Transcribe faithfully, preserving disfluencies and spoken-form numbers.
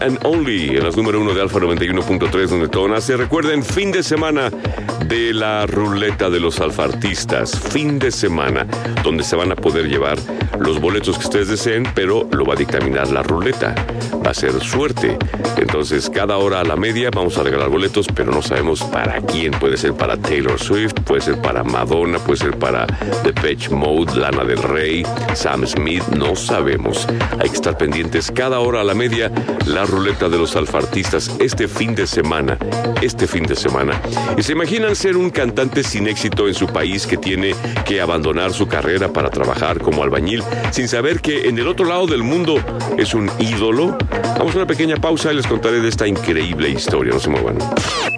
and Only en las número uno de Alfa noventa y uno punto tres, donde todo nace. Recuerden, fin de semana de la ruleta de los alfartistas. Fin de semana donde se van a poder llevar los boletos que ustedes deseen, pero lo va a dictaminar la ruleta. Va a ser suerte. Entonces, cada hora a la media vamos a regalar boletos, pero no sabemos para quién. Puede ser para Taylor Swift, puede ser para Madonna, puede ser para Depeche Mode, Lana del Rey, Sam Smith, no sabemos. Hay que estar pendientes cada hora a la media, la ruleta de los alfartistas este fin de semana, este fin de semana. ¿Y se imaginan ser un cantante sin éxito en su país que tiene que abandonar su carrera para trabajar como albañil sin saber que en el otro lado del mundo es un ídolo? Vamos a una pequeña pausa y les contaré de esta increíble historia. No se muevan.